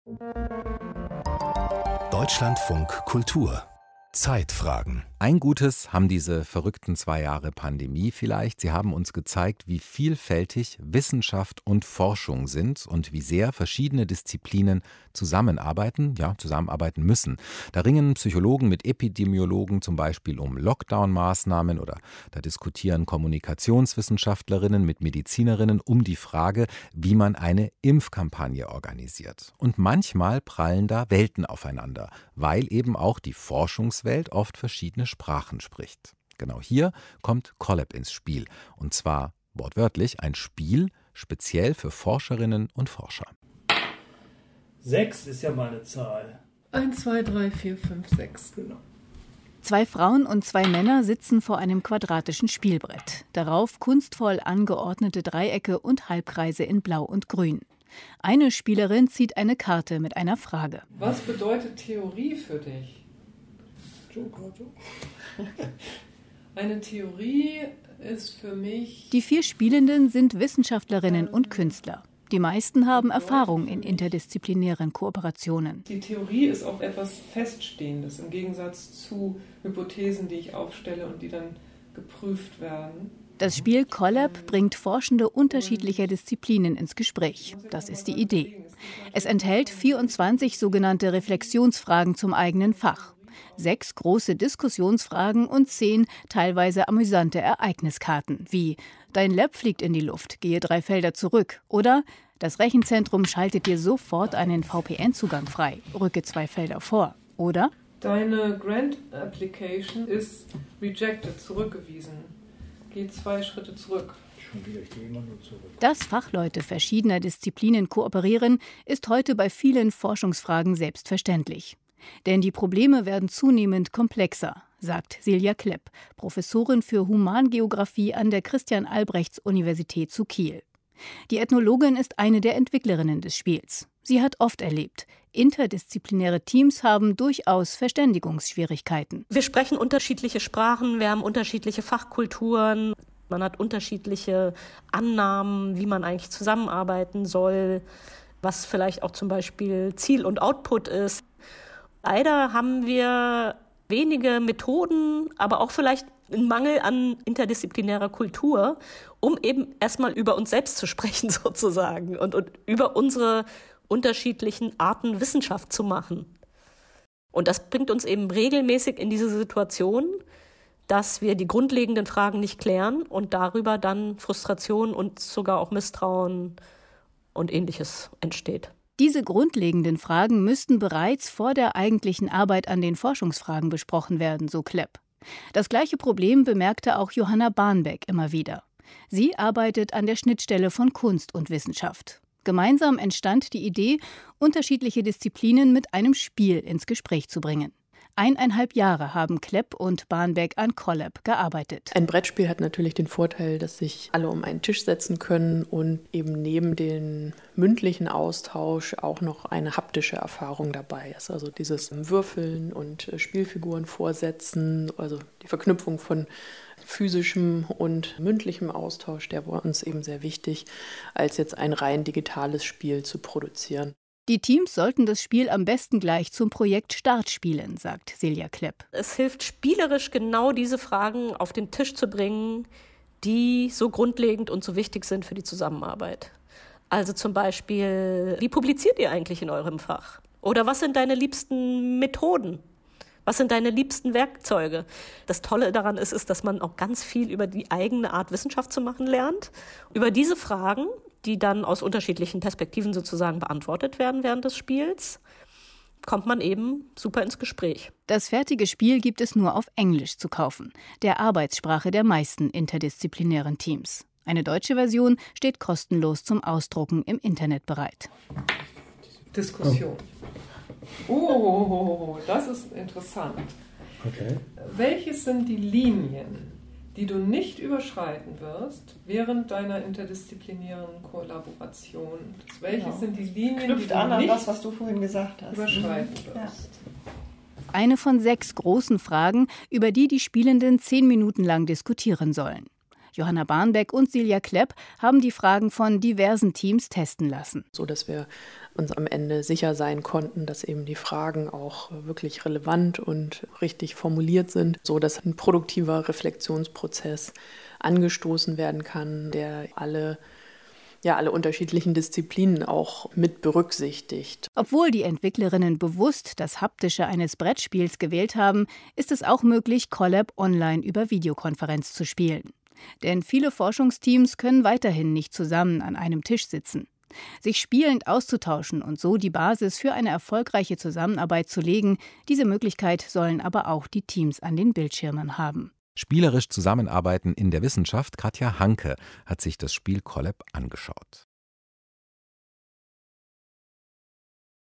Deutschlandfunk Kultur Zeitfragen. Ein Gutes haben diese verrückten 2 Jahre Pandemie vielleicht. Sie haben uns gezeigt, wie vielfältig Wissenschaft und Forschung sind und wie sehr verschiedene Disziplinen zusammenarbeiten müssen. Da ringen Psychologen mit Epidemiologen zum Beispiel um Lockdown-Maßnahmen oder da diskutieren Kommunikationswissenschaftlerinnen mit Medizinerinnen um die Frage, wie man eine Impfkampagne organisiert. Und manchmal prallen da Welten aufeinander, weil eben auch die Forschungswelt oft verschiedene Sprachen spricht. Genau hier kommt CoLab ins Spiel. Und zwar wortwörtlich ein Spiel, speziell für Forscherinnen und Forscher. 6 ist ja mal eine Zahl. 1, 2, 3, 4, 5, 6, genau. 2 Frauen und 2 Männer sitzen vor einem quadratischen Spielbrett. Darauf kunstvoll angeordnete Dreiecke und Halbkreise in Blau und Grün. Eine Spielerin zieht eine Karte mit einer Frage. Was bedeutet Theorie für dich? Eine Theorie ist für mich... Die 4 Spielenden sind Wissenschaftlerinnen und Künstler. Die meisten haben Erfahrung in interdisziplinären Kooperationen. Die Theorie ist auch etwas Feststehendes, im Gegensatz zu Hypothesen, die ich aufstelle und die dann geprüft werden. Das Spiel CoLab bringt Forschende unterschiedlicher Disziplinen ins Gespräch. Das ist die Idee. Es enthält 24 sogenannte Reflexionsfragen zum eigenen Fach. 6 große Diskussionsfragen und 10 teilweise amüsante Ereigniskarten, wie Dein Lab fliegt in die Luft, gehe 3 Felder zurück oder Das Rechenzentrum schaltet dir sofort einen VPN-Zugang frei, rücke 2 Felder vor oder Deine Grant-Application ist rejected, zurückgewiesen. Geh 2 Schritte zurück. Dass Fachleute verschiedener Disziplinen kooperieren, ist heute bei vielen Forschungsfragen selbstverständlich. Denn die Probleme werden zunehmend komplexer, sagt Silja Klepp, Professorin für Humangeographie an der Christian-Albrechts-Universität zu Kiel. Die Ethnologin ist eine der Entwicklerinnen des Spiels. Sie hat oft erlebt, interdisziplinäre Teams haben durchaus Verständigungsschwierigkeiten. Wir sprechen unterschiedliche Sprachen, wir haben unterschiedliche Fachkulturen. Man hat unterschiedliche Annahmen, wie man eigentlich zusammenarbeiten soll, was vielleicht auch zum Beispiel Ziel und Output ist. Leider haben wir wenige Methoden, aber auch vielleicht einen Mangel an interdisziplinärer Kultur, um eben erstmal über uns selbst zu sprechen sozusagen und über unsere unterschiedlichen Arten Wissenschaft zu machen. Und das bringt uns eben regelmäßig in diese Situation, dass wir die grundlegenden Fragen nicht klären und darüber dann Frustration und sogar auch Misstrauen und Ähnliches entsteht. Diese grundlegenden Fragen müssten bereits vor der eigentlichen Arbeit an den Forschungsfragen besprochen werden, so Klepp. Das gleiche Problem bemerkte auch Johanna Barnbeck immer wieder. Sie arbeitet an der Schnittstelle von Kunst und Wissenschaft. Gemeinsam entstand die Idee, unterschiedliche Disziplinen mit einem Spiel ins Gespräch zu bringen. 1,5 Jahre haben Klepp und Barnbeck an CoLab gearbeitet. Ein Brettspiel hat natürlich den Vorteil, dass sich alle um einen Tisch setzen können und eben neben dem mündlichen Austausch auch noch eine haptische Erfahrung dabei ist. Also dieses Würfeln und Spielfiguren vorsetzen, also die Verknüpfung von physischem und mündlichem Austausch, der war uns eben sehr wichtig, als jetzt ein rein digitales Spiel zu produzieren. Die Teams sollten das Spiel am besten gleich zum Projekt Start spielen, sagt Silja Klepp. Es hilft spielerisch genau diese Fragen auf den Tisch zu bringen, die so grundlegend und so wichtig sind für die Zusammenarbeit. Also zum Beispiel, wie publiziert ihr eigentlich in eurem Fach? Oder was sind deine liebsten Methoden? Was sind deine liebsten Werkzeuge? Das Tolle daran ist, dass man auch ganz viel über die eigene Art, Wissenschaft zu machen lernt. Über diese Fragen, die dann aus unterschiedlichen Perspektiven sozusagen beantwortet werden während des Spiels, kommt man eben super ins Gespräch. Das fertige Spiel gibt es nur auf Englisch zu kaufen, der Arbeitssprache der meisten interdisziplinären Teams. Eine deutsche Version steht kostenlos zum Ausdrucken im Internet bereit. Diskussion. Oh, das ist interessant. Okay. Welches sind die Linien, die du nicht überschreiten wirst während deiner interdisziplinären Kollaboration? Welche sind die Linien, die du nicht das, was du vorhin gesagt hast, überschreiten wirst? Ja. Eine von 6 großen Fragen, über die die Spielenden 10 Minuten lang diskutieren sollen. Johanna Barnbeck und Silja Klepp haben die Fragen von diversen Teams testen lassen. So dass wir uns am Ende sicher sein konnten, dass eben die Fragen auch wirklich relevant und richtig formuliert sind, so dass ein produktiver Reflexionsprozess angestoßen werden kann, der alle unterschiedlichen Disziplinen auch mit berücksichtigt. Obwohl die Entwicklerinnen bewusst das Haptische eines Brettspiels gewählt haben, ist es auch möglich, Collab online über Videokonferenz zu spielen. Denn viele Forschungsteams können weiterhin nicht zusammen an einem Tisch sitzen. Sich spielend auszutauschen und so die Basis für eine erfolgreiche Zusammenarbeit zu legen, diese Möglichkeit sollen aber auch die Teams an den Bildschirmen haben. Spielerisch zusammenarbeiten in der Wissenschaft. Katja Hanke hat sich das Spiel Collab angeschaut.